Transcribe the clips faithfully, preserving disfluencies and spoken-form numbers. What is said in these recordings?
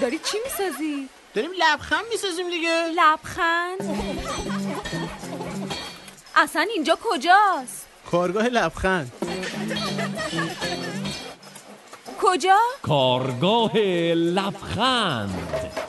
داری چی میسازی؟ داریم لبخند میسازیم دیگه. لبخند؟ اصلا اینجا کجاست؟ کارگاه لبخند. کجا؟ کارگاه لبخند.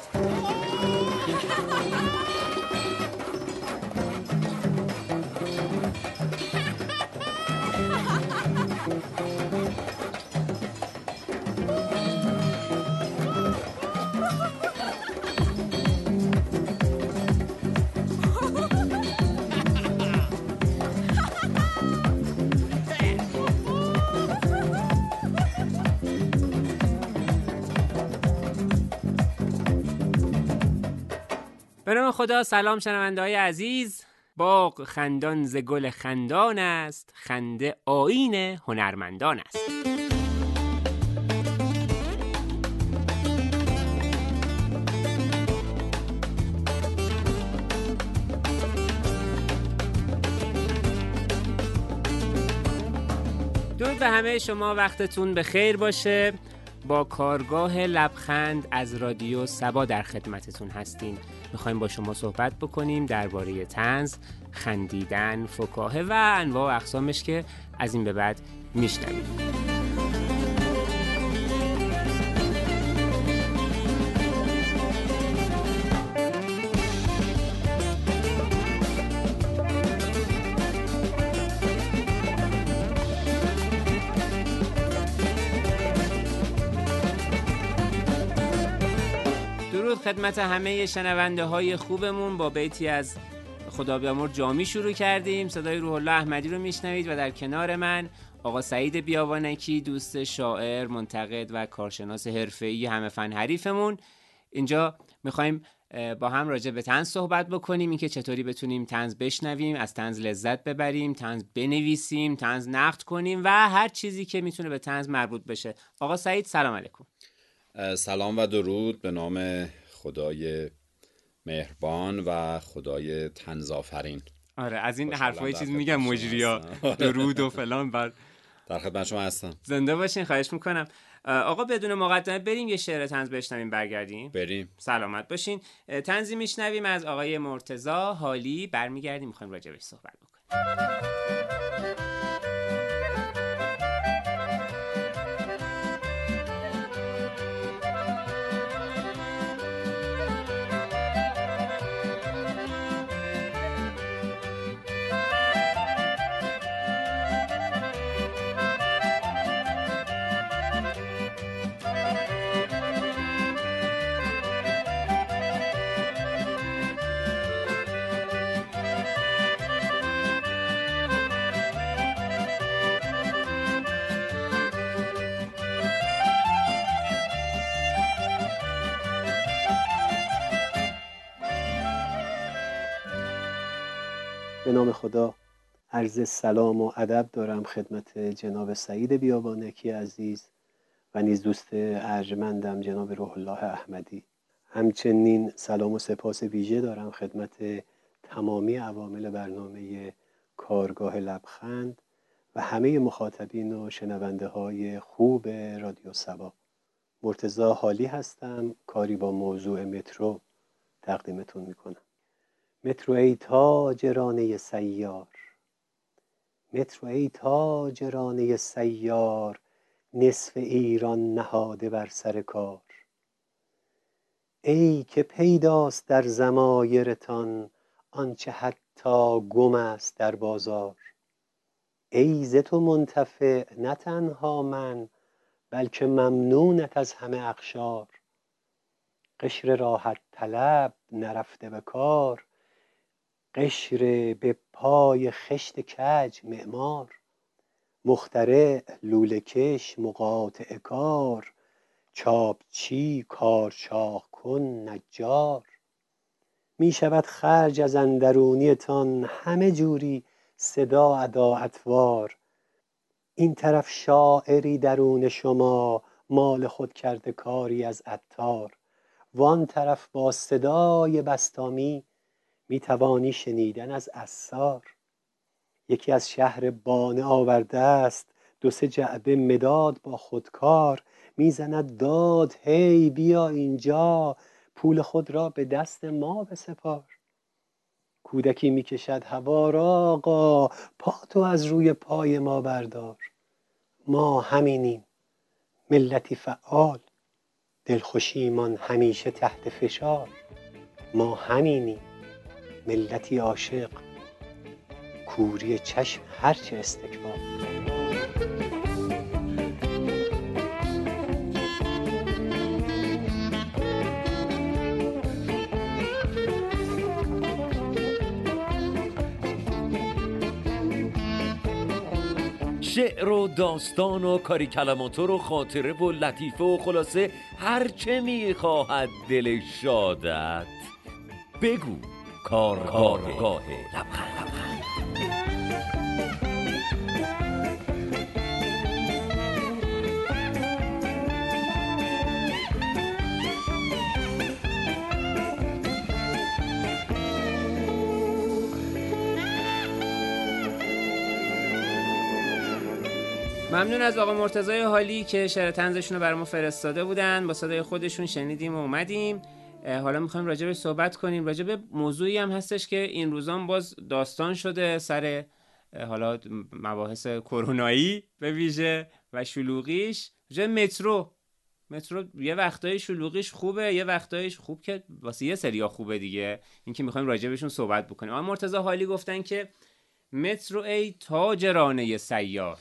به نام خدا. سلام شنونده‌های عزیز. باغ خندان ز گل خندان است، خنده آیین هنرمندان است. درود به همه شما، وقتتون به خیر باشه. با کارگاه لبخند از رادیو سبا در خدمتتون هستیم. میخوایم با شما صحبت بکنیم درباره طنز، خندیدن، فکاهه و انواع و اقسامش که از این به بعد میشنویم. خدمت همه شنونده های خوبمون با بیتی از خدا بیامرز جامی شروع کردیم. صدای روح الله احمدی رو میشنوید و در کنار من آقا سعید بیابانکی، دوست شاعر، منتقد و کارشناس حرفه‌ای همه فن حریفمون. اینجا میخوایم با هم راجع به طنز صحبت بکنیم، اینکه چطوری بتونیم طنز بشنویم، از طنز لذت ببریم، طنز بنویسیم، طنز نقد کنیم و هر چیزی که میتونه به طنز مربوط بشه. آقا سعید سلام علیکم. سلام و درود به نام خدای مهربان و خدای طنز آفرین. آره از این حرفای چیز میگم مجریا درود و فلان. بر در خدمت شما هستم. زنده باشین، خواهش میکنم. آقا بدون مقدمه بریم یه شعر طنز بشنویم برگردیم. بریم. سلامت باشین. طنزی میشنویم از آقای مرتضی حالی، برمیگردیم میخوایم راجع بهش صحبت بکنیم. به نام خدا. عرض سلام و ادب دارم خدمت جناب سعید بیابانکی عزیز و نیز دوست ارجمندم جناب روح الله احمدی. همچنین سلام و سپاس ویژه دارم خدمت تمامی عوامل برنامه کارگاه لبخند و همه مخاطبین و شنونده های خوب رادیو سبا. مرتضی حالی هستم، کاری با موضوع مترو تقدیمتون میکنم. مترو ای تاجرانه سیار، مترو ای تاجرانه سیار، نصف ایران نهاده بر سر کار. ای که پیداست در ضمایرتان آنچه حتی گم است در بازار. ای ز تو منتفع نه تنها من بلکه ممنونت از همه اقشار. قشر راحت طلب نرفته به کار، قشر به پای خشت کج معمار. مخترع لوله کش مقاطع کار، چاپچی کارچاق کن نجار. می شود خرج از اندرونیتان همه جوری صدا ادا اطوار. این طرف شاعری درون شما مال خود کرده کاری از عطار. وان طرف با صدای بسطامی می توانی شنیدن از عصار. یکی از شهر بانه آورده است دو سه جعبه مداد با خودکار. میزند داد هی بیا اینجا، پول خود را به دست ما بسپار. کودکی میکشد هوا را آقا، پا تو از روی پای ما بردار. ما همینیم، ملتی فعال، دلخوشیمان همیشه تحت فشار. ما همینیم، ملتی عاشق، کوری چشم هرچه استکبار. شعر و داستان و کاری کلماتور و خاطره و لطیفه و خلاصه هرچه میخواهد دل شادت بگو. کارگاه لبخند. ممنون از آقا مرتضی حالی که شعر طنزشون رو برای ما فرستاده بودن، با صدای خودشون شنیدیم و اومدیم. حالا میخوایم راجع به صحبت کنیم، راجع به موضوعی هم هستش که این روزان باز داستان شده سر حالا مباحث کرونایی به ویژه و شلوغیش. راجع به مترو مترو یه وقتای شلوغیش خوبه، یه وقتایش خوب که واسه یه سریا خوبه دیگه. این که میخوایم راجع بهشون صحبت بکنیم. آقا مرتضی حالی گفتن که مترو ای تاج رانه سیار،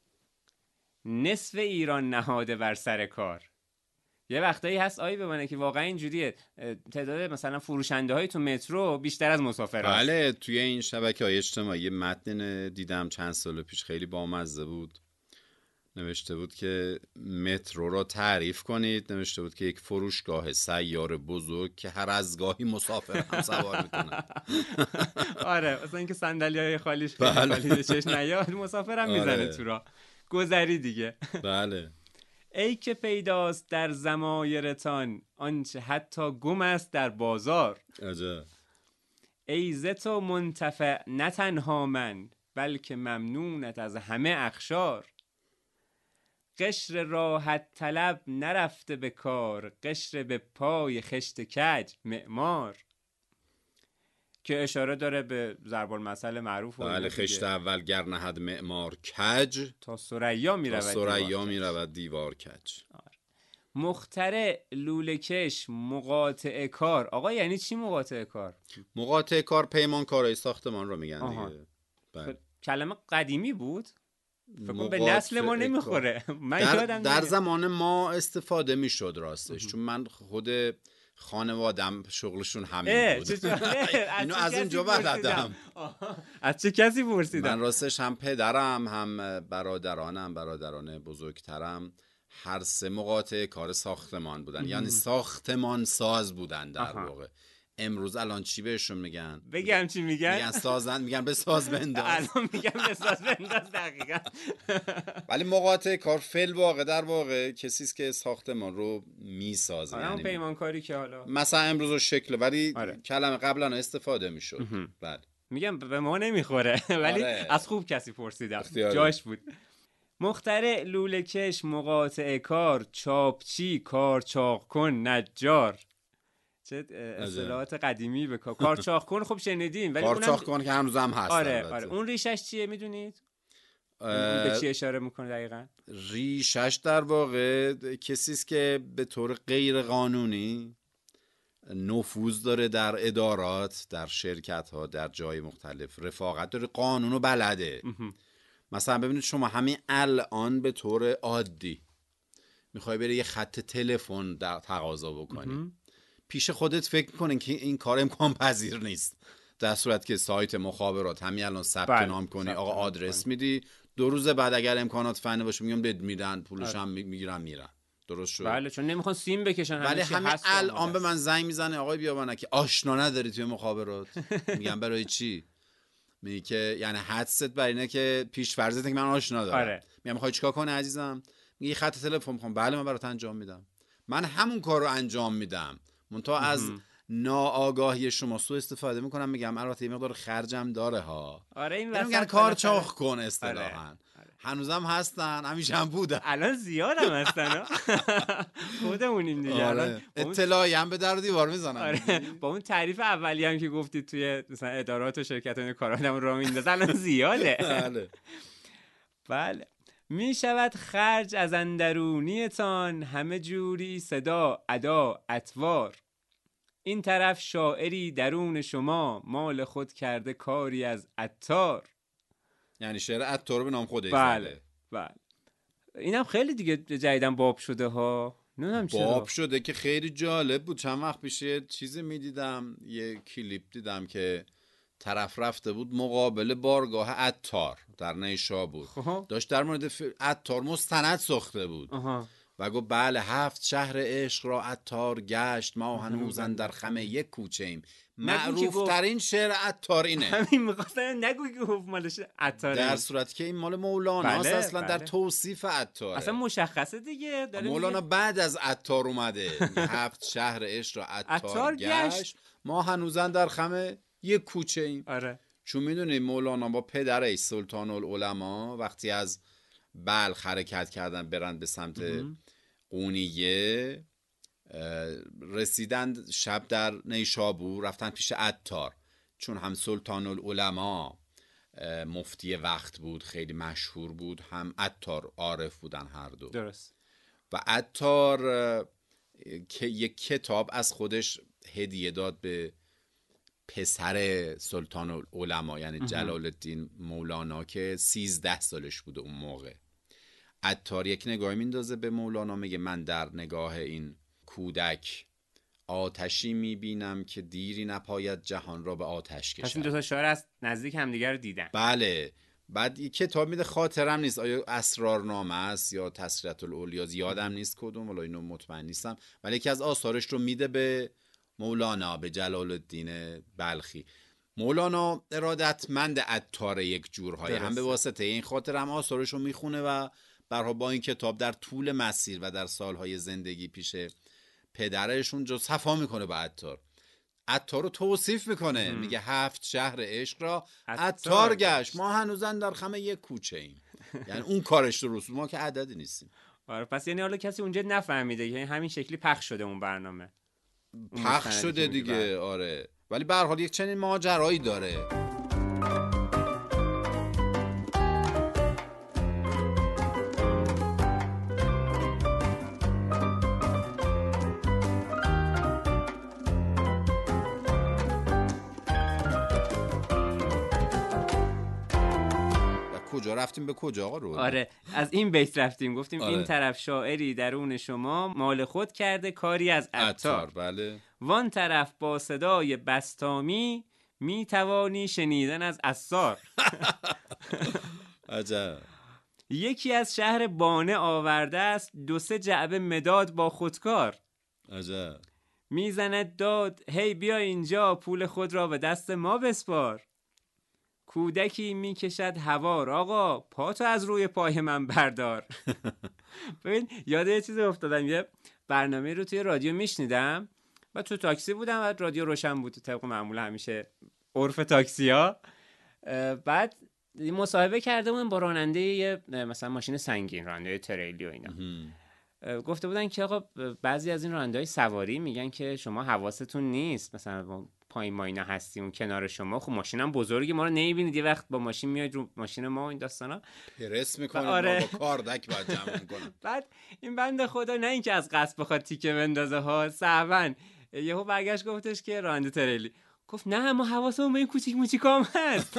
نصف ایران نهاده بر سر کار. یه وقتایی هست آیی بمانه که واقعا اینجوریه، تعداد مثلا فروشنده های تو مترو بیشتر از مسافرها. بله، توی این شبکه‌های اجتماعی یه متن دیدم چند سال پیش، خیلی بامزه بود. نوشته بود که مترو را تعریف کنید. نوشته بود که یک فروشگاه سیار بزرگ که هر از گاهی مسافر هم سوار میکنن. آره، مثلا اینکه صندلی‌های خالیش خالی چش نیاد، مسافر هم میزنه تو را. گذری دیگه. بله. ای که پیداست در ضمایرتان آنچه حتی گم است در بازار. عجب. ای ز تو منتفع نه تنها من، بلکه ممنونت از همه اخشار. قشر راحت طلب نرفته به کار، قشر به پای خشت کج معمار. که اشاره داره به ضرب المثل معروف. بله، خشت اول گر نهد معمار کج، تا ثریا می رود ثریا می رود دیوار کج. مخترع لوله‌کش مقاطع کار. آقا یعنی چی مقاطع کار؟ مقاطع کار پیمانکارای ساختمان رو میگن دیگه. بله. کلمه قدیمی بود؟ فکر کنم به نسل ما نمیخوره. من در, یادم در زمان ما استفاده میشد راستش. چون من خود خانوادم شغلشون همین بود. اینو از اینجا بلدم. از چه کسی پرسیدم؟ من راستش هم پدرم هم برادرانم، برادران بزرگترم، هر سه مقاطع کار ساختمان بودن. یعنی ساختمان ساز بودن در واقع. امروز الان چی بهشون میگن؟ بگم چی میگن؟ میگن سازن، میگن به ساز بنداز. الان میگن به ساز بنداز دقیقاً. ولی مقاطع کار فعل واقع در واقع کسی است که ساختمان رو میسازه. یعنی پیمانکاری که حالا مثلا امروز رو شکل، ولی آره. کلمه قبلا استفاده میشد. بله. میگم به ما نمیخوره. ولی آره. از خوب کسی پرسیدم، اختیاری. جاش بود. مخترع لوله‌کش مقاطع کار، چاپچی کار چاق کن نجار. چه اصطلاحات قدیمی به کار. کارچاق کن خب شنیدیم، ولی کارچاق کن که هنوز هم هست. آره آره. اون ریشش چیه میدونید؟ به چی اشاره میکنه دقیقاً؟ ریشش در واقع کسی است که به طور غیر قانونی نفوذ داره در ادارات، در شرکت ها، در جای مختلف، رفاقت داره، قانونو بلده. مثلا ببینید شما همین الان به طور عادی میخوای بری یه خط تلفن در تقاضا بکنی، پیش خودت فکر میکنین که این کار امکان پذیر نیست، در صورت که سایت مخابرات همین الان ثبت نام کنی، آقا آدرس میدی، دو روز بعد اگر امکانات فنی باشه میگم بد میدن، پولش هم میگیرن میرن. درست شد؟ بله، چون نمیخوان سیم بکشن. ولی همین الان به من زنگ میزنه آقای بیابانه که آشنا نداری توی مخابرات. میگم برای چی؟ میگه که یعنی حدست بر اینه که پیش فرضته که من آشنا دارم. آره. میگم میخوای چیکار کنی عزیزم؟ میگه خط تلفن میخوام. بله من برات انجام میدم. من همون کار رو انجام میدم، منتها از ناآگاهی شما سوء استفاده میکنم. میگم البته یه مقدار خرجم داره ها. آره این وسط میگن کار چاق کن اصطلاحاً. آره. آره. هنوزم هستن، همیشه هم بودن. الان زیاد هم هستن خودمونیم دیگه. آره. اطلاعی هم به در و دیوار میزنن. آره. با اون تعریف اولی هم که گفتید توی مثلا ادارات و شرکت ها کار آدم رو میندازن الان زیاده. بله. بله. می شود خرج از اندرونیتان همه جوری صدا ادا اطوار. این طرف شاعری درون شما مال خود کرده کاری از عطار. یعنی شعر عطار به نام خودش. بله بله. اینم خیلی دیگه جدیدن باب شده ها. نمیدونم چرا باب شده که خیلی جالب بود. چند وقت پیش یه چیزی میدیدم، یه کلیپ دیدم که طرف رفته بود مقابل بارگاه عطار در نیشابور. خب. داشت در مورد عطار مستند ساخته بود. آها. و گفت بله هفت شهر عشق را عطار گشت، ما هنوزن در خم یک کوچه ایم. معروف ترین شعر عطار اینه. همین می‌خواستم نگو که گفت مالش عطاره، در صورتی که این مال مولانا بله، اصلا بله. در توصیف عطاره. اصلا مشخصه دیگه. مولانا دیگه. بعد از عطار اومده هفت شهر عشق را عطار, عطار گشت. گشت ما هنوزن در خم یک کوچه ایم. آره. چون میدونی مولانا با پدرش سلطان العلماء وقتی از بلخ حرکت کردن برن به سمت قونیه، رسیدند شب در نیشابور، رفتن پیش عطار، چون هم سلطان العلماء مفتی وقت بود، خیلی مشهور بود، هم عطار عارف بودن هر دو. درست. و عطار که یک کتاب از خودش هدیه داد به پسر سلطان العلماء یعنی جلال الدین مولانا که سیزده سالش بوده اون موقع. عطار یک نگاهی میندازه به مولانا، میگه من در نگاه این کودک آتشی میبینم که دیری نپاید جهان را به آتش کشد. پس این دو تا شاعر از نزدیک همدیگر رو دیدن. بله. بعد یک کتاب میده، خاطرم نیست آیا اسرارنامه است یا تسخیرات الاولیا، یادم نیست کدوم، ولی اینو مطمئن نیستم، ولی یکی از آثارش رو میده به مولانا، به جلال الدین بلخی. مولانا ارادتمند عطار یک جورهای، هم به واسطه این خاطر هم آثارش رو میخونه و برها با این کتاب در طول مسیر و در سالهای زندگی پیش پدرشون جو صفا میکنه با عطار. عطار رو توصیف میکنه، ام. میگه هفت شهر عشق را عطار گشت، ما هنوزن در خم یک کوچه ایم. یعنی اون کارش درست، ما که عددی نیستیم. آره. پس یعنی حالا کسی اونجا نفهمیده، یعنی همین شکلی پخش شده اون برنامه، پخش شده دیگه. آره. ولی به هر حال یک چنین ماجرایی داره. کجا رفتیم به کجا آقا رو؟ آره از این بیت رفتیم، گفتیم آره. این طرف شاعری درون شما مال خود کرده کاری از عطار. بله. وان طرف با صدای بستامی می توانی شنیدن از عصار. عجب. یکی از شهر بانه آورده است دو سه جعبه مداد با خودکار. عجب. میزند داد هی بیا اینجا پول خود را به دست ما بسپار. کودکی میکشد هوار آقا پاتو از روی پای من بردار. ببین یاد یه چیزی افتادم، یه برنامه رو توی رادیو میشنیدم و تو تاکسی بودم و رادیو روشن بود طبق معمول همیشه عرف تاکسی ها. بعد مصاحبه کرده بودن با راننده یه مثلا ماشین سنگین، راننده تریلی و اینا. گفته بودن که آقا بعضی از این راننده‌های سواری میگن که شما حواستون نیست، مثلا پایین ما اینا هستیم کنار شما، خب ماشینم بزرگی ما رو نمیبینید، یه وقت با ماشین میاد رو ماشین ما این داستانا پرس میکنه. آره. ما با کاردک باید جمع میکنه. بعد این بنده خدا نه اینکه از قصد بخواد تیکه بندازه ها، صعبن یهو برگشت گفتش که راننده تریلی گفت نه ما حواسمون به این کوچیک موچیکام هست.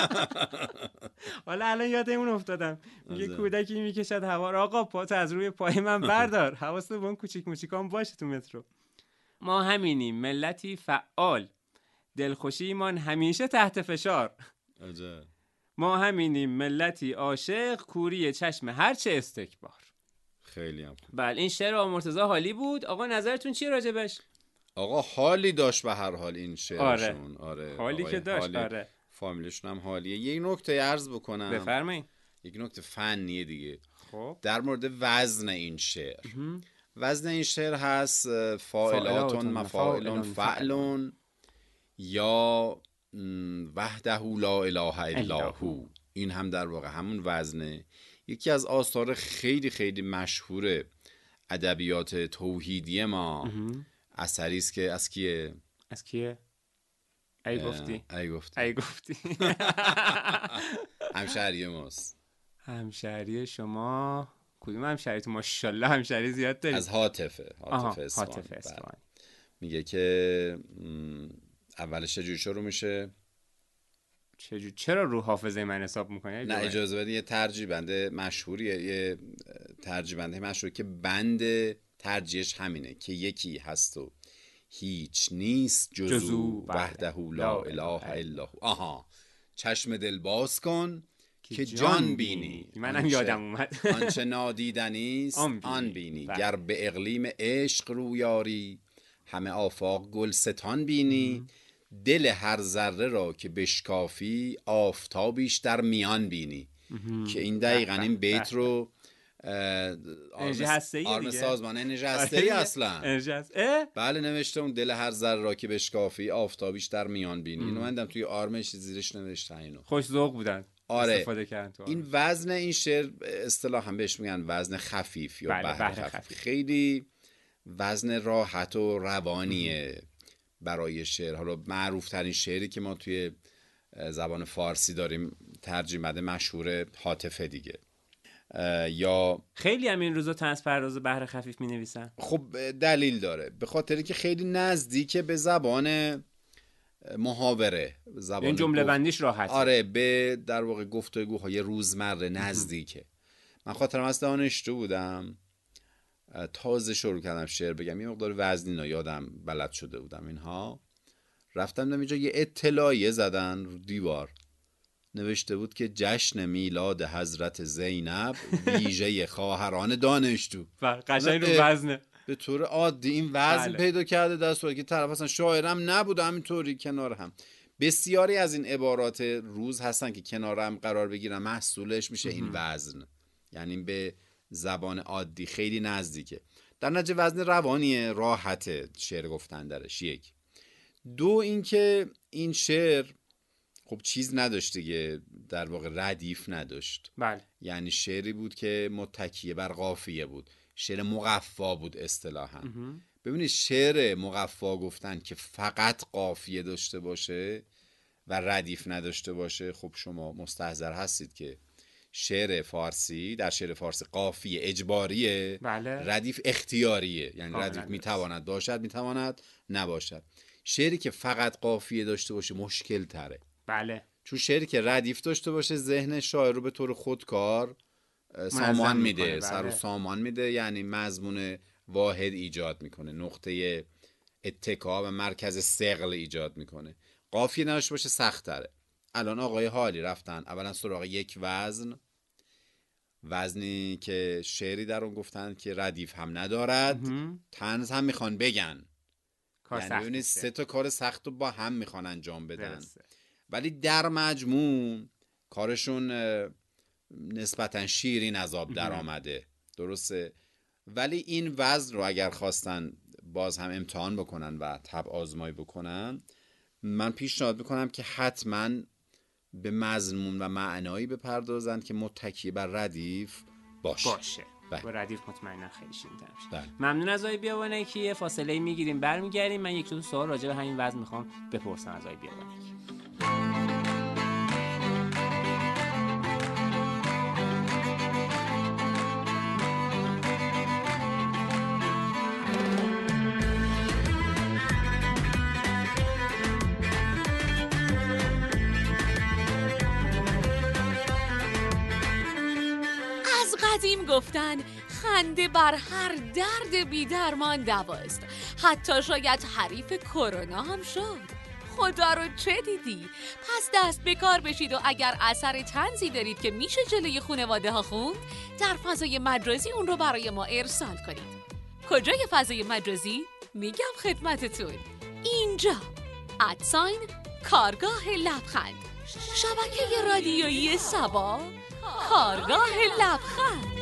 حالا الان یادمون افتادم، میگه کودکی میکشد هوا را آقا پات از روی پای من بردار، حواست به اون کوچیک موچیکام باشه تو مترو. ما همینیم ملتی فعال، دلخوشیمان همیشه تحت فشار. عجب. ما همینیم ملتی عاشق، کوری چشم هرچه استکبار. خیلی هم خوب. بله این شعر آقا مرتضی حالی بود. آقا نظرتون چیه راجبش؟ آقا حالی داشت به هر حال این شعرشون. آره, آره. حالی که داشت. حالی. آره فامیلشون هم حالیه. یک نکته عرض بکنم. بفرمایید. یک نکته فنیه دیگه. خب در مورد وزن این شعر. وزن این شعر هست فاعلاتون مفاعلون فعلون یا وحده لا اله الا هو. این هم در واقع همون وزنه. یکی از آثار خیلی خیلی مشهور ادبیات توحیدی ما اثری است که از کیه؟ از کیه؟ ای گفتی ای گفتی ای گفتی همشهری ماست. همشهری شما کدوم همشهری؟ تو ماشاءالله همشهری زیاد داری. از حاطفه حاطف اصفهان. حاطف اصفهان. میگه که اولش چجوری شروع میشه؟ چجوری؟ چرا رو حافظه من حساب میکنی؟ نه اجازه بدید، یه ترجیح بنده مشهوریه، یه ترجیح بنده مشهوری که بند ترجیحش همینه که یکی هست و هیچ نیست جزو وحده لا اله الا هو. آها، چشم دل باز کن که جان بینی. منم یادم اومد. آنچه نادیدنیست آن بینی. گر به اقلیم عشق رویاری همه آفاق گلستان بینی. دل هر ذره را که بشکافی آفتابیش در میان بینی. که این دقیقاً این بیت رو آرم سازمان انرژی هسته‌ای اصلا بله نوشته، اون دل هر ذره را که بشکافی آفتابیش در میان بینی. اینو من دیدم توی آرمش زیرش نوشته اینو. خوش ذوق بودن. آره این وزن این شعر اصطلاحاً بهش میگن وزن خفیف یا بله بحر خفیف. خفیف خیلی وزن راحت و روانیه برای شعر. حالا معروف ترین شعری که ما توی زبان فارسی داریم ترجمه مشهور حاطفه دیگه. یا خیلی هم این روزا طنز پرداز بحر خفیف می نویسن. خب دلیل داره، به خاطر که خیلی نزدیکه به زبان محاوره، زبان این جمله بندیش راحته. آره به در واقع گفتگوهای روزمره نزدیکه. من خاطرم از دانشجو بودم، تازه شروع کردم شعر بگم، یه مقدار وزنینا یادم بلد شده بودم اینها. رفتم اینجا یه اطلاعیه زدن رو دیوار، نوشته بود که جشن میلاد حضرت زینب ویژه خواهران دانشجو. قشنگ رو وزنه، به طور عادی این وزن بله. پیدا کرده در صورتی که طرف اصلا شاعرم نبوده، همینطوری کنار هم. بسیاری از این عبارات روز هستن که کنار هم قرار بگیرن، محصولش میشه این وزن، یعنی به زبان عادی خیلی نزدیکه. در نتیجه وزن روانیه، راحته شعر گفتن درش. یک دو اینکه این شعر خب چیز نداشت دیگه، در واقع ردیف نداشت. بله. یعنی شعری بود که متکیه بر قافیه بود، شعر مقفا بود اصطلاحاً. ببینید شعر مقفا گفتن که فقط قافیه داشته باشه و ردیف نداشته باشه، خب شما مستحضر هستید که شعر فارسی، در شعر فارسی قافیه اجباریه، بله. ردیف اختیاریه، یعنی ردیف میتواند باشد میتواند نباشد. شعری که فقط قافیه داشته باشه مشکل تره. بله. چون شعری که ردیف داشته باشه ذهن شاعر رو به طور خودکار سامان میده، بله. سر و سامان میده، یعنی مضمون واحد ایجاد میکنه، نقطه اتکا و مرکز ثقل ایجاد میکنه. قافیه نداشته باشه سخت تره. الان آقای حالی رفتن اولا سراغ یک وزن، وزنی که شعری در اون گفتن که ردیف هم ندارد، طنز هم میخوان بگن، یعنی ببینید سه تا کار سخت رو با هم میخوان انجام بدن درسته. ولی در مجموع کارشون نسبتا شیرین از آب در آمده، درسته. ولی این وزن رو اگر خواستن باز هم امتحان بکنن و طبع آزمایی بکنن، من پیشنهاد میکنم که حتما به مضمون و معنایی بپردازن که متکی بر ردیف باشه باشه با ردیف مطمئنا خیلی شیرین‌تر میشه. ممنون از آقای بیابانکی. یه فاصله میگیریم برمیگردیم. من یک دو سوال راجع به همین وزن میخوام بپرسم از آقای بیابانکی. قدیم گفتن خنده بر هر درد بی درمان دواست، حتی شاید حریف کرونا هم شد. خدا رو چه دیدی؟ پس دست به کار بشید و اگر اثر طنزی دارید که میشه جلوی خانواده ها خوند، در فضای مجازی اون رو برای ما ارسال کنید. کجای فضای مجازی؟ میگم خدمتتون، اینجا ادساین کارگاه لبخند، شبکه رادیویی سبا، کارگاه لبخند.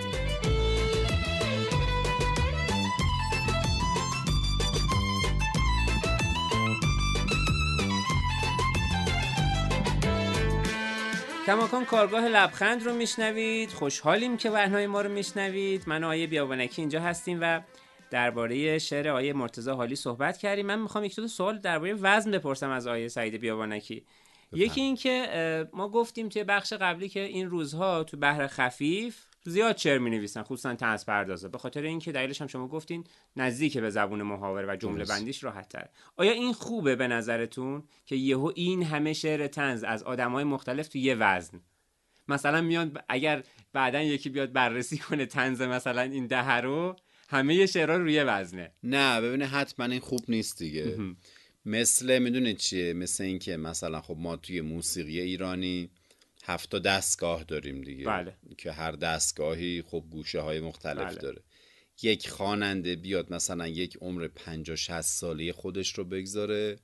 کماکان کارگاه لبخند رو میشنوید. خوشحالیم که برنامه ما رو میشنوید. من و آیه بیابانکی اینجا هستیم و درباره شعر آیه مرتضی حالی صحبت کردیم. من میخوام یک دو سوال درباره وزن بپرسم از آیه سعید بیابانکی. یکی این که ما گفتیم توی بخش قبلی که این روزها تو بحر خفیف زیاد شعر می‌نویسن، خصوصا طنز پردازا، به خاطر اینکه دلیلش هم شما گفتین نزدیک به زبون محاوره و جمله بندیش راحت‌تره. آیا این خوبه به نظرتون که یهو این همه شعر طنز از آدم‌های مختلف تو یه وزن؟ مثلا میاد اگر بعدن یکی بیاد بررسی کنه طنز مثلا این دهه رو، همه شعرها روی وزنه. نه ببینه حتما این خوب نیست دیگه. مثل میدونید چیه؟ مثل این که مثلا خب ما توی موسیقی ایرانی هفت تا دستگاه داریم دیگه. بله. که هر دستگاهی خب گوشه های مختلف بله. داره. یک خواننده بیاد مثلا یک عمر پنجاه شصت ساله خودش رو بگذاره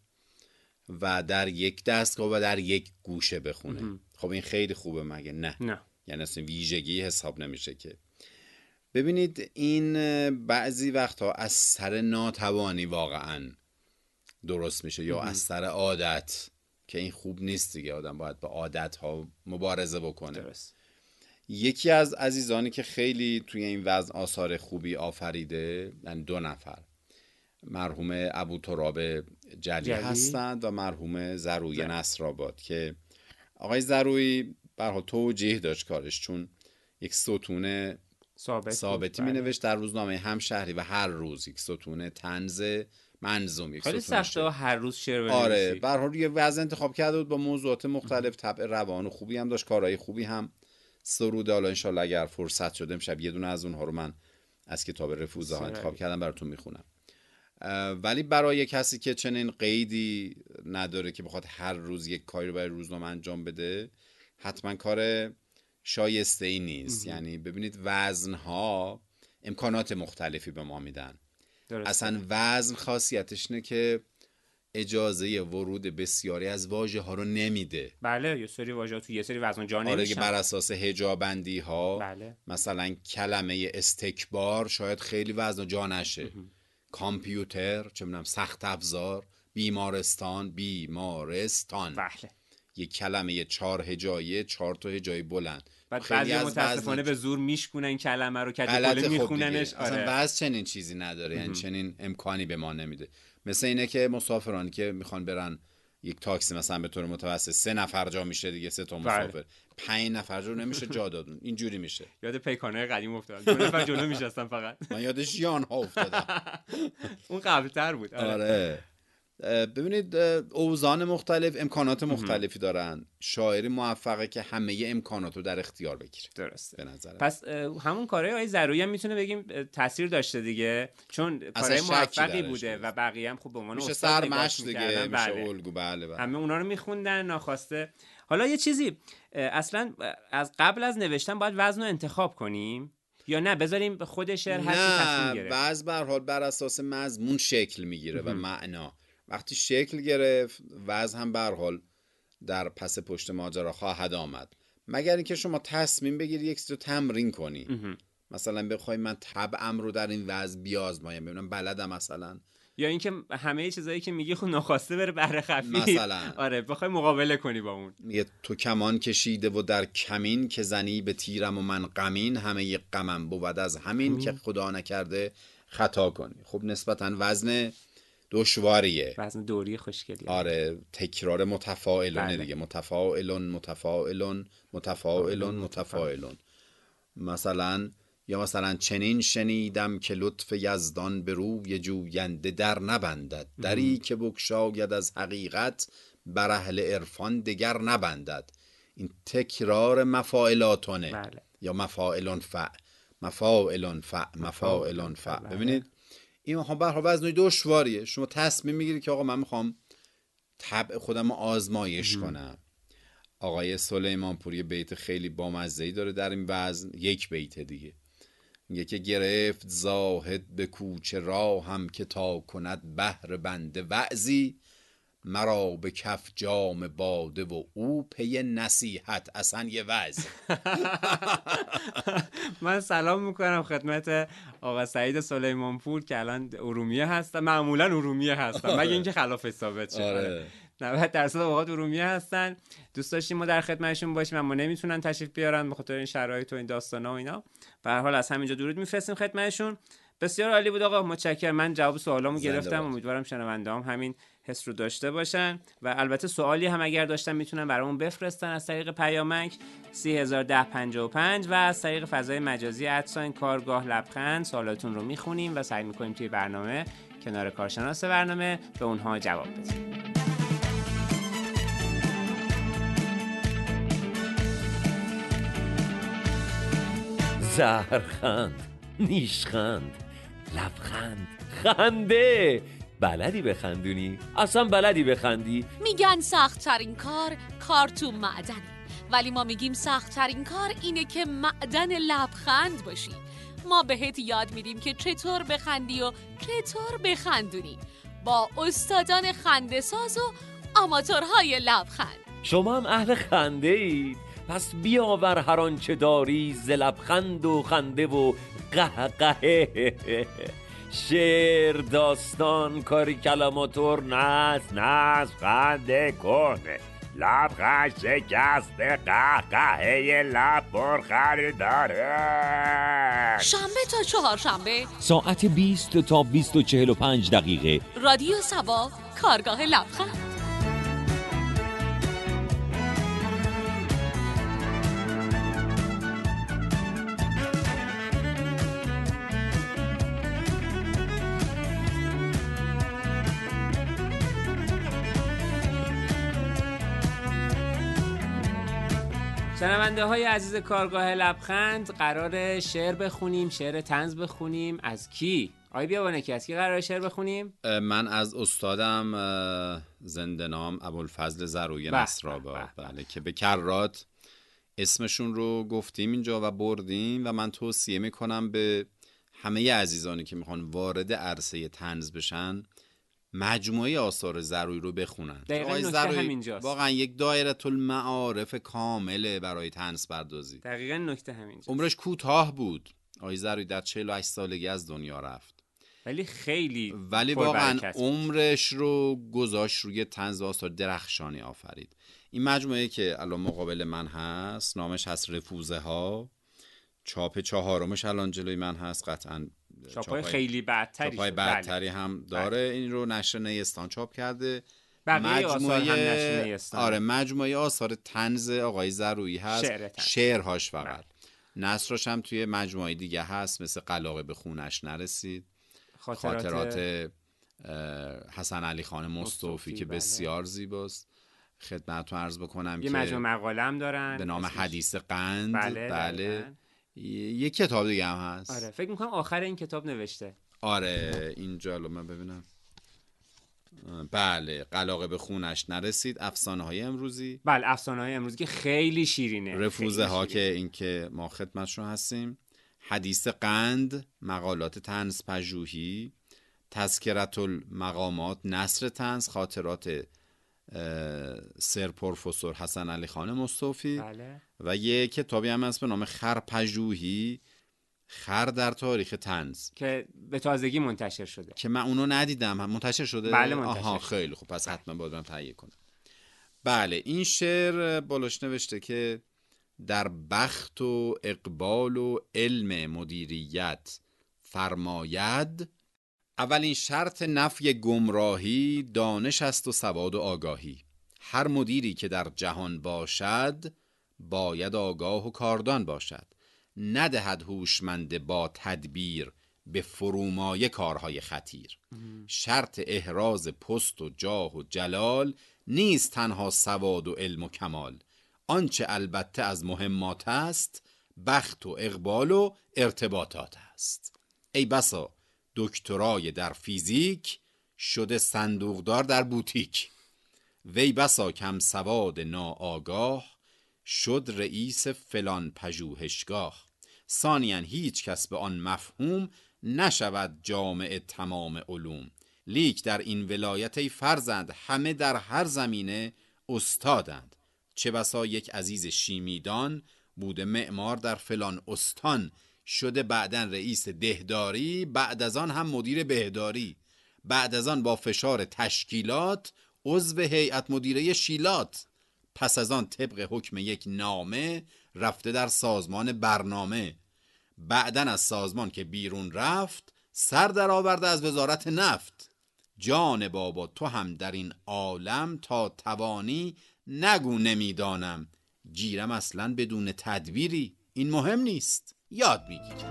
و در یک دستگاه و در یک گوشه بخونه. اه. خب این خیلی خوبه مگه نه؟ نه. یعنی اصلا ویژگی حساب نمیشه که. ببینید این بعضی وقتها از سر ناتوانی واقعا درست میشه یا از سر عادت، که این خوب نیست دیگه. آدم باید با عادت ها مبارزه بکنه. درست. یکی از عزیزانی که خیلی توی این وزن آثار خوبی آفریده، یعنی دو نفر، مرحوم ابو تراب جلی, جلی هستند و مرحوم زروی نصرآباد، که آقای زروی به هر حال توجیه داشت کارش، چون یک ستون ثابت ثابتی می نوشت در روزنامه همشهری و هر روز یک ستون طنز منظوم، یک خیلی سخته هر روز شعر بنویسی. آره به هر حال یه وزن انتخاب کرده بود با موضوعات مختلف، طبع روان و خوبی هم داشت، کارهای خوبی هم سروده. حالا ان شاءالله اگر فرصت شده امشب یه دونه از اونها رو من از کتاب رفوزه ها انتخاب کردم براتون میخونم. ولی برای کسی که چنین قیدی نداره که بخواد هر روز یک کاری رو برای روزنامه انجام بده، حتما کار شایسته ای نیست. یعنی ببینید وزنها امکانات مختلفی به ما میدن. درسته. اصلا وزن خاصیتش اینه که اجازه ورود بسیاری از واژه ها رو نمیده. بله یه سری واژه ها تو یه سری وزن جا نمیشن. آره بر اساس هجابندی ها. بله. مثلا کلمه استکبار شاید خیلی وزن جا نشه. کامپیوتر، چه میدونم سخت افزار، بیمارستان، بیمارستان. بله. یک کلمه چهار هجایی، چهار تا هجایی بلند. بعد بعضی متاسفانه به زور میشکنن کلمه رو که کلی میخوننش. آره. اصلا واسه چنین چیزی نداره. یعنی چنین امکانی به ما نمیده. مثل اینه که مسافرانی که میخوان برن یک تاکسی مثلا به طور متوسط سه نفر جا میشه دیگه، سه تا مسافر. بله. پنج نفر جا نمیشه جا داد. اینجوری میشه. یاد پیکانه قدیم افتادم. دو نفر جلو میشستن فقط. من یاد ژیان ها افتادم. اون قبل‌تر بود. آره. آره. ببینید اوزان مختلف امکانات مختلفی دارن. شاعری موفقه که همه امکانات رو در اختیار بگیره. درسته. به نظر پس همون کارهای آقای زرویی هم میتونه بگیم تاثیر داشته دیگه، چون کارهای موفقی بوده و بقیه هم خب به عنوان استاد سرمش دیگه میشه الگو. بله بله. همه اونا رو میخوندن ناخواسته. حالا یه چیزی اصلا از قبل از نوشتن باید وزن رو انتخاب کنیم یا نه بذاریم به خود شعر هر چی تصمیم گیره؟ نه، وزن به هر حال بر اساس مضمون شکل میگیره و معنا. وقتی شکل گرفت وضع هم به هر حال در پس پشت ماجرا خواهد آمد، مگر اینکه شما تصمیم بگیری یک چیزو تمرین کنی. مثلا بخوای من طبعم رو در این وضع بیازمایم ببینم بلدم مثلا، یا اینکه همه چیزایی که میگی خود ناخواسته بره بره خفی مثلا. آره بخوای مقابله کنی با اون. میگه تو کمان کشیده و در کمین که زنی به تیرم و من غمین، همه ی غمم بود از همین که خدا نکرده خطا کنی. خب نسبتا وزن دشواریه، وزن دوری خوشگلیه. آره تکرار متفاعلونه دیگه. متفاعلون متفاعلون متفاعلون متفاعلون. مثلا یا مثلا چنین شنیدم که لطف یزدان به روی جوینده در نبندد، دری که بگشاید از حقیقت بر اهل عرفان دگر نبندد. این تکرار مفاعلاتونه. بله. یا مفاعلون فع مفاعلون فع مفاعلون فع. ببینید این ها به وزن دشواریه. شما تصمیم میگیری که آقا من میخوام طبع خودم رو آزمایش کنم. آقای سلیمان پور یه بیت خیلی بامزه‌ای داره در این وزن، یک بیت دیگه میگه که گرفت زاهد به کوچه راه هم که تا کند بهر بنده وعظی، مرا به کف جام باده و او پی نصیحت. اصلا یه وضع. من سلام میکنم خدمت آقا سعید سلیمان پور که الان ارومیه هستم. معمولا ارومیه هستم مگه اینکه خلاف ثابت شه. آره. نود درصد اوقات ارومیه هستن. دوست داشتیم ما در خدمتشون باشیم اما نمیتونن تشریف بیارن به خاطر این شرایط و این داستانا و اینا. به هر حال از همینجا درود میفرستیم خدمتشون. بسیار عالی بود آقا، متشکرم. من جواب سوالامو گرفتم، امیدوارم شنونده‌هام همین حس رو داشته باشن و البته سوالی هم اگر داشتن میتونن برامون بفرستن از طریق پیامک سی هزار و ده پنجاه و پنج و از طریق فضای مجازی ادساین کارگاه لبخند. سوالاتون رو میخونیم و سعی میکنیم توی برنامه کنار کارشناس برنامه به اونها جواب بدیم. زهرخند، نیشخند، لبخند، خنده. بلدی بخندونی؟ اصلا بلدی بخندی؟ میگن سخت ترین کار کار تو معدنه، ولی ما میگیم سخت ترین کار اینه که معدن لبخند باشی. ما بهت یاد میدیم که چطور بخندی و چطور بخندونی با استادان خنده ساز و آماتورهای لبخند. شما هم اهل خنده اید؟ پس بیاور هر آنچه داری ز لبخند و خنده و قهقهه. شعر، داستان، کاری کلماتور، نثر، نثر، خنده کنه، لبخند شکسته، قهقهه لب پر خریداره. شنبه تا چهارشنبه ساعت بیست تا بیست و چهل و پنج دقیقه رادیو سبا، کارگاه لبخند. شنونده های عزیز کارگاه لبخند، قرار شعر بخونیم، شعر طنز بخونیم. از کی؟ آقای بیابانکی از کی قرار شعر بخونیم؟ من از استادم زنده نام ابوالفضل زروی نصرآباد، بله، که به کرات اسمشون رو گفتیم اینجا و بردیم و من توصیه میکنم به همه عزیزانی که میخوان وارد عرصه طنز بشن مجموعه آثار زروی رو بخونن. دقیقاً نکته همینجاست. واقعا یک دایره المعارف کامله برای طنز پردازی. دقیقاً نکته همینجاست. عمرش کوتاه بود. آقای زروی در چهل و هشت سالگی از دنیا رفت. ولی خیلی ولی واقعا عمرش رو گذاشت روی طنز و آثار درخشانی آفرید. این مجموعه که الان مقابل من هست نامش هست رفوزه ها. چاپ چهارمش الان جلوی من هست. قطعاً چاپای خیلی بدتری چاپای بدتری هم داره. این رو نشر نیستان چاپ کرده. بقیه آثار هم نشر نیستان. آره، مجموعه آثار طنز آقای زرویی هست، شعر شعرهاش فقط. نثرش هم توی مجموعه دیگه هست، مثل قلاقه به خونش نرسید، خاطرات, خاطرات حسن علی خان مصطفی که بله. بسیار زیباست. خدمتتون عرض بکنم یه که مجموعه مقاله هم دارن به نام حدیث قند. بله, بله. یه کتاب دیگه هم هست. آره، فکر میکنم آخر این کتاب نوشته. آره، اینجا الان من ببینم. بله، قلاقه به خونش نرسید، افسانه های امروزی. بله، افسانه های امروزی که خیلی شیرینه. رفوزه خیلی ها شیرینه. که این که ما خدمتشون هستیم. حدیث قند، مقالات طنز پژوهی، تذکرة المقامات، نثر طنز، خاطرات سر پروفسور حسن علی خان مصطفی. بله. و یه کتابی هم هست به نام خر پژوهی، خر در تاریخ طنز، که به تازگی منتشر شده، که من اونو ندیدم. منتشر شده؟ بله منتشر. آها، خیلی خوب، پس حتما باید من تهیه کنم. بله، این شعر بالاش نوشته که در بخت و اقبال و علم مدیریت فرماید، اولین شرط نفی گمراهی دانش است و سواد و آگاهی. هر مدیری که در جهان باشد باید آگاه و کاردان باشد. ندهد هوشمند با تدبیر به فرومایه کارهای خطیر. شرط احراز پست و جاه و جلال نیست تنها سواد و علم و کمال. آنچه البته از مهمات است بخت و اقبال و ارتباطات است. ای بسا دکترای در فیزیک شده صندوقدار در بوتیک. وی بسا کم سواد ناآگاه شد رئیس فلان پژوهشگاه. ثانیاً هیچ کس به آن مفهوم نشود جامع تمام علوم. لیک در این ولایت ای فرزند همه در هر زمینه استادند. چه بسا یک عزیز شیمیدان بوده معمار در فلان استان، شده بعداً رئیس دهداری، بعد از آن هم مدیر بهداری. بعد از آن با فشار تشکیلات عضو هیئت مدیره شیلات. پس از آن طبق حکم یک نامه رفته در سازمان برنامه. بعدن از سازمان که بیرون رفت سر در آورده از وزارت نفت. جان بابا تو هم در این عالم تا توانی نگو نمیدانم. گیرم اصلا بدون تدبیری این مهم نیست یاد میگیری.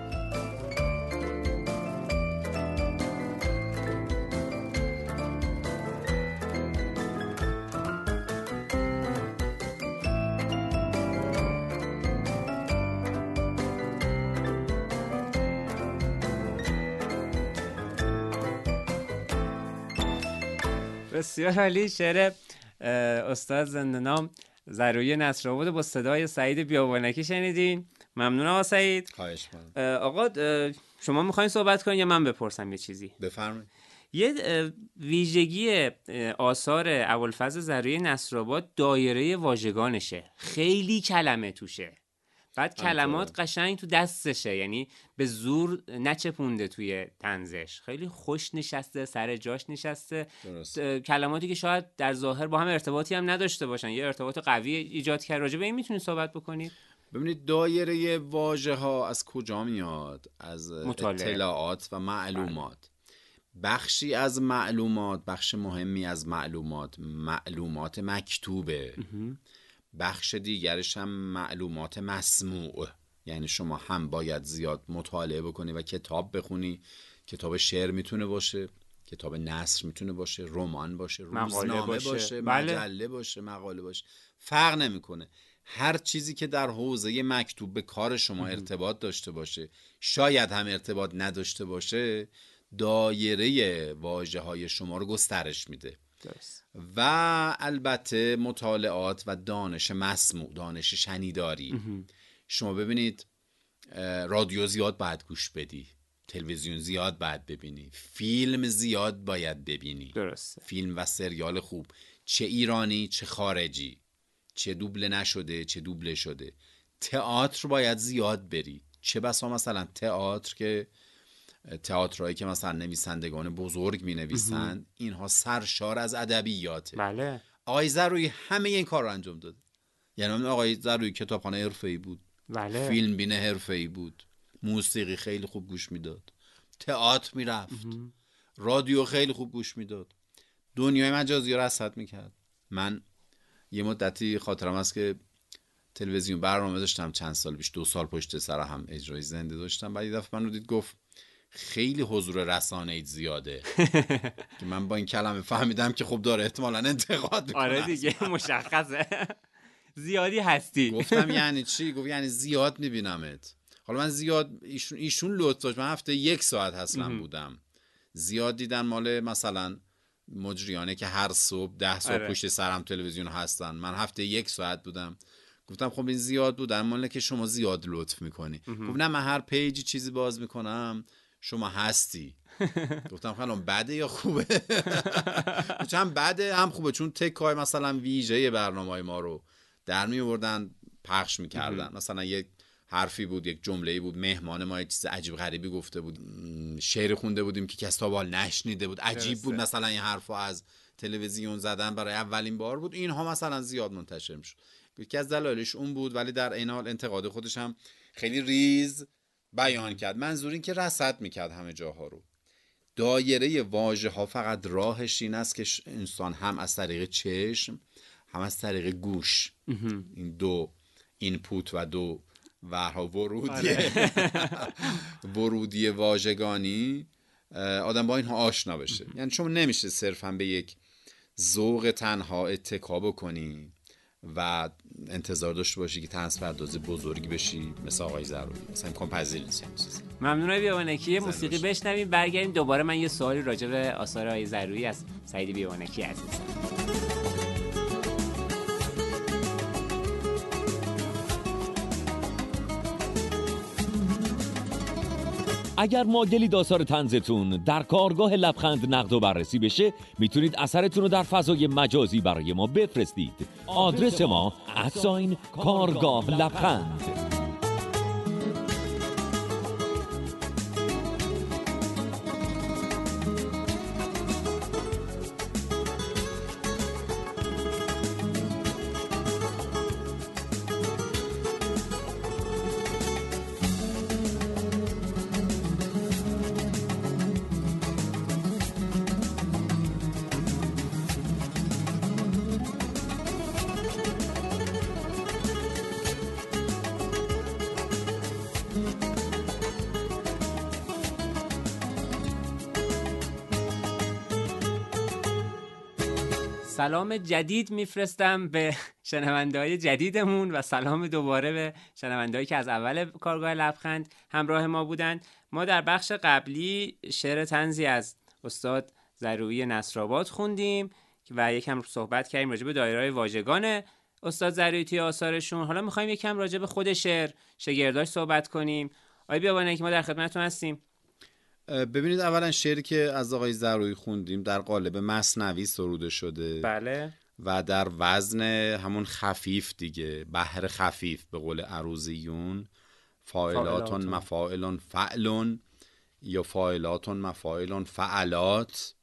بسیار عالی. شعر استاد زنده‌نام ضرویی نصرآباد با صدای سعید بیابانکی شنیدین. ممنون آقا سعید. خواهش می‌کنم. آقا شما می‌خواید صحبت کنید یا من بپرسم یه چیزی؟ بفرمایید. یه ویژگی آثار ابوالفضل ضرویی نصرآباد دایره واژگانشه. خیلی کلمه توشه. بعد کلمات قشنگ تو دستشه، یعنی به زور نچپونده توی طنزش. خیلی خوش نشسته، سر جاش نشسته. کلماتی که شاید در ظاهر با هم ارتباطی هم نداشته باشن، یه ارتباط قوی ایجاد کرد. راجع به این میتونید صحبت بکنید؟ ببینید دایره واژه ها از کجا میاد؟ از مطالعه. اطلاعات و معلومات. بخشی از معلومات، بخش مهمی از معلومات معلومات مکتوبه. بخش دیگرش هم معلومات مسموع، یعنی شما هم باید زیاد مطالعه بکنی و کتاب بخونی. کتاب شعر میتونه باشه، کتاب نثر میتونه باشه، رمان باشه، روزنامه باشه, باشه بله. مجله باشه، مقاله باشه، فرق نمیکنه. هر چیزی که در حوزه مکتوب به کار شما ارتباط داشته باشه، شاید هم ارتباط نداشته باشه، دایره واژه های شما رو گسترش میده. درست. و البته مطالعات و دانش مسموع، دانش شنیداری. شما ببینید رادیو زیاد باید گوش بدی، تلویزیون زیاد باید ببینی، فیلم زیاد باید ببینی. درست. فیلم و سریال خوب، چه ایرانی چه خارجی، چه دوبله نشده چه دوبله شده. تئاتر باید زیاد بری، چه بسا مثلا تئاتر که تئاترایی که مثلا نویسندگان بزرگ می نویسند، اینها سرشار از ادبیاته. بله. آقای ضرویی همه این کار رو انجام داده. یعنی آقای ضرویی کتابخانه حرفه‌ای بود. بله. فیلم بین حرفه‌ای بود. موسیقی خیلی خوب گوش میداد. تئاتر میرفت. رادیو خیلی خوب گوش میداد. دنیای مجازی رو رصد میکرد. من یه مدتی خاطرم هست که تلویزیون برنامه داشتم چند سال پیش، دو سال پشت سر هم اجرای زنده داشتم. بعد یه دفعه من رو دید گفت خیلی حضور رسانه‌ای زیاده که من با این کلمه فهمیدم که خب داره احتمالاً انتقاد میکنه. آره دیگه مشخصه زیادی هستی. گفتم یعنی چی؟ گفت یعنی زیاد میبینمت. حالا من زیاد ایشون ایشون لطف داشت، من هفته یک ساعت اصلا بودم. زیاد دیدن مال مثلا مجریانه که هر صبح ده ساعت آره. پشت سرم تلویزیون هستن. من هفته یک ساعت بودم. گفتم خب این زیاد بودن مال که شما زیاد لطف میکنی. گفت نه من هر پیجی چیزی باز میکنم شما هستی. گفتم خیلی بده یا خوبه؟ چون بده هم خوبه، چون تکای مثلا ویژه برنامه‌های ما رو در می آوردن پخش میکردن. مثلا یک حرفی بود، یک جمله‌ای بود، مهمان ما یک چیز عجیب غریبی گفته بود، شعر خونده بودیم که کس تا حال نشنیده بود، عجیب بود مثلا این حرفو از تلویزیون زدن برای اولین بار بود. اینها مثلا زیاد منتشر میشد. یکی از دلایلش اون بود، ولی در عین حال انتقاد خودش هم خیلی ریز بیان کرد. منظور این که رصد میکرد همه جاها رو. دایره واژه ها فقط راهش این است که انسان هم از طریق چشم هم از طریق گوش، این دو اینپوت و دو ورها ورودی ورودی واژگانی آدم با اینها آشنا بشه. یعنی شما نمیشه صرفا به یک ذوق تنها اتکا بکنی و انتظار داشته باشی که طنز پرداز بزرگی بشی مثل آقای ضرویی. مثلا امکان پذیر نیست. ممنون آقای بیابانکی. موسیقی بشنویم برگردیم دوباره. من یه سوالی راجع به آثار آقای ضرویی از سعید بیابانکی عزیز. اگر مایلید آثار طنزتون در کارگاه لبخند نقد و بررسی بشه، میتونید اثرتون رو در فضای مجازی برای ما بفرستید. آدرس ما ادساین کارگاه لبخند. سلام جدید میفرستم به شنونده‌های جدیدمون و سلام دوباره به شنونده‌هایی که از اول کارگاه لبخند همراه ما بودند. ما در بخش قبلی شعر طنزی از استاد ضرویی نصرآباد خوندیم و یکم صحبت کردیم راجع به دایره‌های واژگان استاد ضرویی توی آثارشون. حالا می‌خوایم یکم راجع به خود شعر، شگرداش صحبت کنیم. آقای بیابانکی ما در خدمتتون هستیم. ببینید اولا شعری که از آقای ضرویی خوندیم در قالب مثنوی سروده شده. بله. و در وزن همون خفیف دیگه، بحر خفیف به قول عروضیون، فاعلاتون مفاعلون فعلون یا فاعلاتون مفاعلون فعلات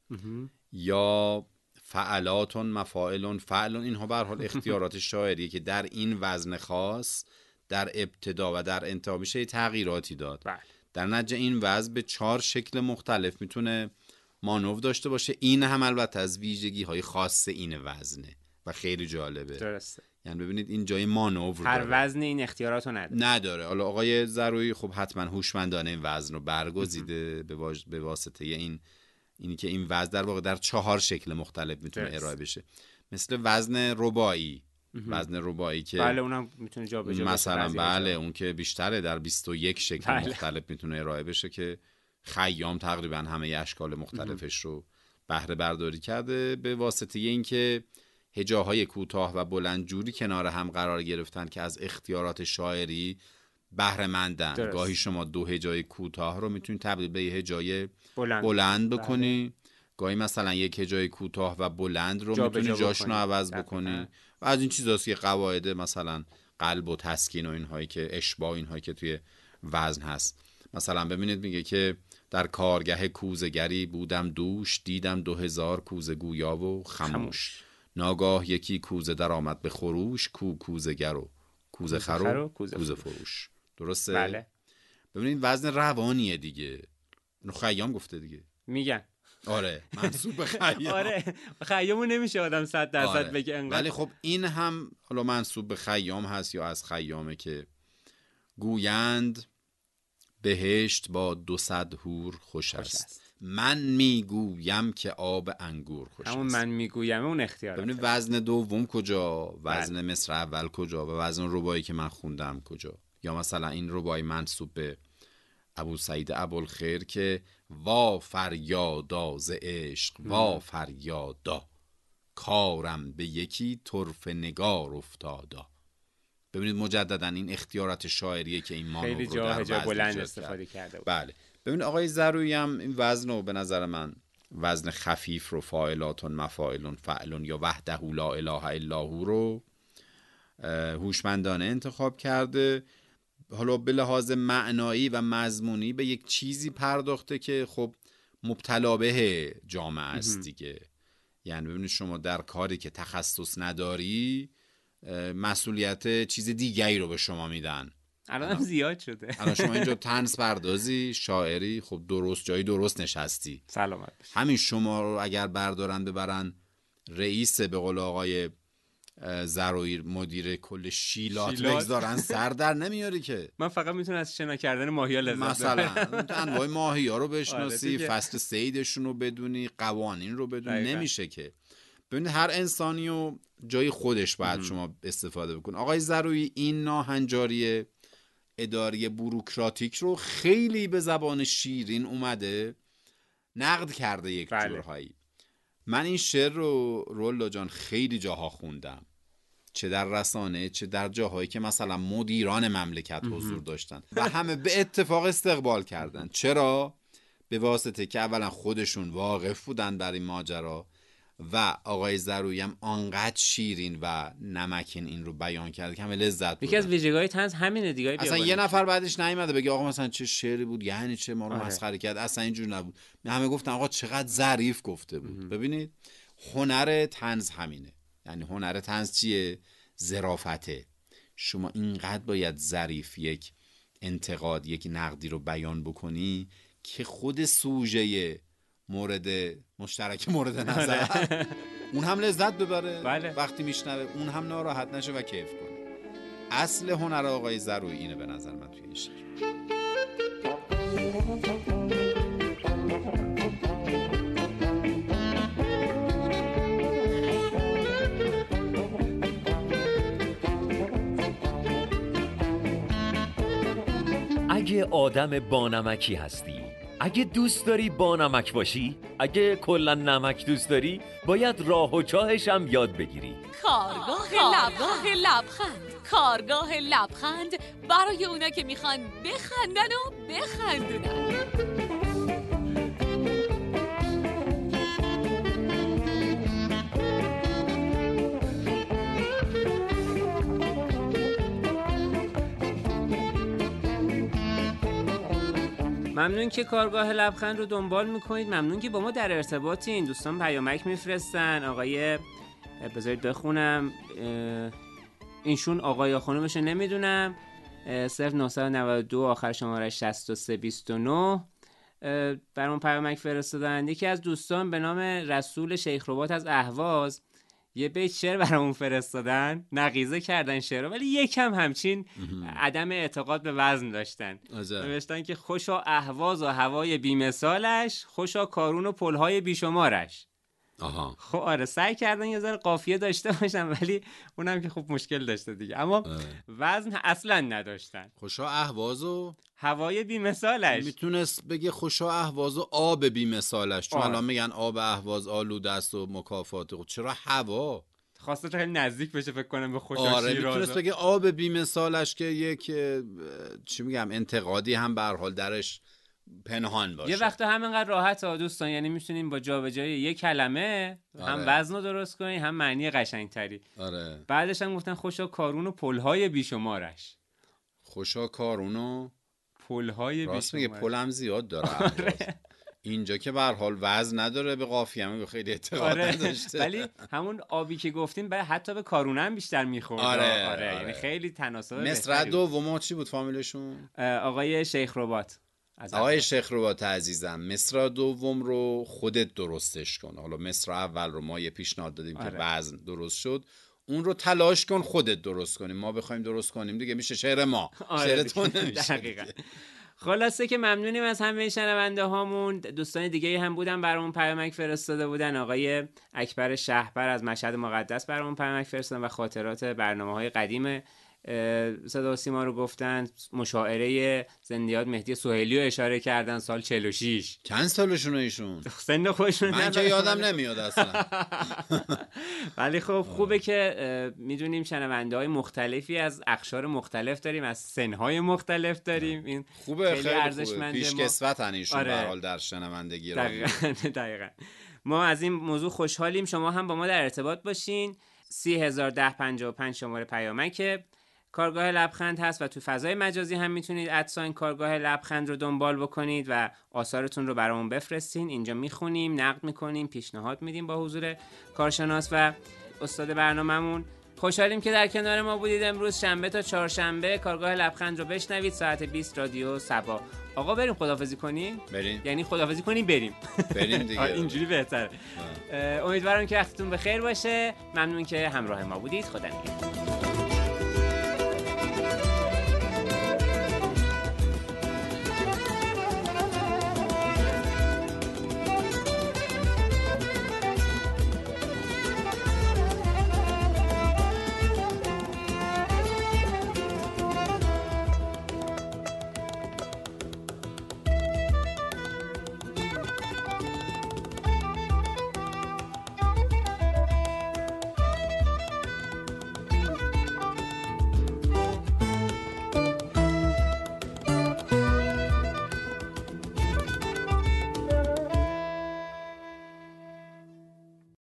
یا فعلاتون مفاعلون فعلون. اینها به هر حال اختیارات شاعریه که در این وزن خاص در ابتدا و در انتها میشه تغییراتی داد. بله. در نتیجه این وزن به چهار شکل مختلف میتونه مانور داشته باشه. این هم البته از ویژگی های خاص این وزنه و خیلی جالبه. درسته. یعنی ببینید این جای مانور هر داره. وزن این اختیاراتو نداره. نداره. حالا آقای ضرویی خب حتما هوشمندانه این وزن رو برگزیده به, واج... به واسطه این اینی که این وزن در واقع در چهار شکل مختلف میتونه درست. ارائه بشه. مثل وزن رباعی. وزن رباعی که بله اونم میتونه جابجا بشه مثلا بله اون که بیشتره در بیست و یک شکل بله. مختلف میتونه ارائه بشه که خیام تقریبا همه اشکال مختلفش رو بهره برداری کرده به واسطه اینکه هجاهای کوتاه و بلند جوری کنار هم قرار گرفتن که از اختیارات شاعری بهره مندن. درست. گاهی شما دو هجای کوتاه رو میتونید تبدیل به یه هجای بلند, بلند بکنی. بله. گاهی مثلا یک هجای کوتاه و بلند رو جا میتونی جا جاشون رو عوض بکنی و از این چیزاست که قواعد مثلا قلب و تسکین و اینهایی که اشباع اینهایی که توی وزن هست. مثلا ببینید میگه که در کارگه کوزگری بودم دوش، دیدم دو هزار کوزه گویا و خموش, خموش. ناگاه یکی کوزه در آمد به خروش، کو کوزگر و کوزه خر و کوزه, کوزه فروش. درسته؟ بله. ببینید وزن روانیه دیگه. اینو خیام گفته دیگه. میگن آره منسوب به خیام. آره خیامو نمیشه آدم صد درصد آره. بگه انقدر. ولی خب این هم حالا منسوب به خیام هست یا از خیامه که گویند بهشت با دو صد حور خوش است, خوش است. من میگویم که آب انگور خوش همون است. من میگویم اون اختیار. ببینید وزن دوم کجا، وزن بله. مصر اول کجا و وزن رباعی که من خوندم کجا. یا مثلا این رباعی منسوب به ابو سعید ابوالخیر که وا فریادا ز عشق وا فریادا کارم به یکی طرف نگار افتادا. ببینید مجددا این اختیارات شاعریه که این مانور خیلی رو در جا وزن بلند کرد. استفاده کرده بود. بله. ببینید آقای ضرویی هم این وزن رو به نظر من وزن خفیف رو فاعلاتون مفاعلون فعلون یا وحده لا اله الا هو رو هوشمندانه انتخاب کرده. حالا به لحاظ معنایی و مضمونی به یک چیزی پرداخته که خب مبتلا به جامعه است دیگه. یعنی ببینید شما در کاری که تخصص نداری مسئولیت چیز دیگری رو به شما میدن. الان هم زیاد شده. الان شما اینجا طنز پردازی، شاعری، خب درست جایی درست نشستی. سلامت باشی. همین شما رو اگر بردارن ببرن رئیس به قول آقای ضرویی مدیر کل شیلات, شیلات. بگذارن سر در نمیاری که. من فقط میتونم از شنا کردن ماهی‌ها لذت ببرم. مثلا انواع ماهی‌ها رو بشناسی، آره فصل صیدشون رو بدونی، قوانین رو بدونی. دقیقا. نمیشه که. ببینید هر انسانی و جای خودش باید شما استفاده بکن. آقای ضرویی این ناهنجاری اداری بوروکراتیک رو خیلی به زبان شیرین اومده نقد کرده یک بله. جورهایی. من این شعر رو رولا جان خیلی جاها خوندم، چه در رسانه چه در جاهایی که مثلا مدیران مملکت حضور داشتن و همه به اتفاق استقبال کردن. چرا؟ به واسطه که اولا خودشون واقف بودن بر این ماجرا و آقای ضرویی هم آنقدر شیرین و نمکین این رو بیان کرد که همه لذت بردن. یکی از ویژگی‌های طنز همینه دیگه. اصلا یه نفر بعدش نیومده بگه آقا مثلا چه شعری بود، یعنی چه ما رو آره. مسخره کرد. اصلا اینجور نبود. همه گفتن آقا چقدر ظریف گفته بود. ام. ببینید هنر طنز همینه. یعنی هنر طنز چیه؟ ظرافته. شما اینقدر باید ظریف یک انتقاد، یک نقدی رو بیان بکنی که خود سوژه مورد مشترک مورد نظر اون هم لذت ببره بله. وقتی میشنوه، اون هم ناراحت نشه و کیف کنه. اصل هنر آقای ضرویی اینه به نظر من توی این شعر. اگه آدم بانمکی هستی، اگه دوست داری بانمک باشی، اگه کلا نمک دوست داری، باید راه و چاهش هم یاد بگیری. کارگاه لبخند لبخند کارگاه لبخند برای اونا که میخوان بخندن و بخندونن. ممنون که کارگاه لبخند رو دنبال میکنید. ممنون که با ما در ارتباطین. دوستان پیامک میفرستن. آقای بذارید بخونم، اینشون آقای یا خانومشو نمیدونم، صفر نه نه دو آخر شماره شصت و سه بیست و نه برامون پیامک فرستادن. یکی از دوستان به نام رسول شیخ رباط از اهواز یه بیت شعر برامون فرستادن، نقیضه کردن شعر ولی یکم همچین عدم اعتقاد به وزن داشتن. نوشتن که خوشا اهواز و هوای بیمثالش، خوشا کارون و پلهای بیشمارش. آها. خب آره سعی کردن یه ذره قافیه داشته باشن ولی اونم که خب مشکل داشته دیگه، اما اه. وزن اصلا نداشتن. خوشا اهواز و هوای بیمثالش. میتونست بگه خوشا اهواز و آب بیمثالش، چون الان میگن آب اهواز آلوده است و مکافات. خب چرا هوا؟ خواسته تا خیلی نزدیک بشه فکر کنم به خوشا آره شیراز. میتونست بگه آب بیمثالش که یک چی میگم انتقادی هم به هر حال درش پنهان باشه. یه وقتا همینقدر راحت ها دوستان، یعنی میتونیم با جابجایی یک کلمه آره. هم وزن رو درست کنیم هم معنی قشنگتری. آره. بعدش هم گفتن خوشا کارون و پلهای بیشمارش. خوشا کارون و پلهای بیشمارش. راست میگه پلم زیاد داره. آره. اینجا که به هر حال وزن نداره، به قافیه هم خیلی اعتقاد آره. نداشته. ولی همون آبی که گفتیم بعد حتی به کارونه هم بیشتر میخورد. آره. آره. آره. یعنی خیلی تناسب. مصرع دوم چی بود فامیلشون؟ آقای شیخ رباط. آقای شیخ رباط عزیزم، مصرع دوم رو خودت درستش کن. حالا مصرع اول رو ما یه پیشنهاد دادیم آره. که وزن درست شد، اون رو تلاش کن خودت درست کنیم. ما بخوایم درست کنیم دیگه میشه شعر ما. آره شعر تو نمیشه. دقیقاً. خلاصه که ممنونیم از همه شنونده هامون. دوستان دیگه هم بودن برامون پیامک فرستاده بودن. آقای اکبر شهبر از مشهد مقدس برامون پیامک فرستادن و خاطرات برنامه‌های قدیم صدا و سیما رو گفتن. مشاعره زندیات مهدی سهیلی رو اشاره کردن سال چهل و شش. چند سالشونه ایشون؟ سن خودشون من که یادم نمیاد اصلا. ولی خب خوبه که میدونیم شنونده های مختلفی از اقشار مختلف داریم، از سنهای مختلف داریم. این خوبه، خیلی ارزشمنده. پیش کسوتن ایشون به هر حال در شنوندگی. دقیقاً دقیقاً. ما از این موضوع خوشحالیم. شما هم با ما در ارتباط باشین. سی هزار ده پنجاه و پنج شماره پیامک کارگاه لبخند هست و تو فضای مجازی هم میتونید ادساین کارگاه لبخند رو دنبال بکنید و آثارتون رو برامون بفرستین. اینجا میخونیم، نقد میکنیم، پیشنهاد میدیم با حضور کارشناس و استاد برنامه‌مون. خوشحالیم که در کنار ما بودید. امروز شنبه تا چهارشنبه کارگاه لبخند رو بشنوید ساعت بیست رادیو سبا. آقا بریم خداحافظی کنیم؟ بریم. یعنی خداحافظی کنیم بریم. بریم دیگه. اینجوری بهتره. امیدوارم که وقتتون بخیر باشه. ممنون که همراه ما بودید. خدا نگهدار.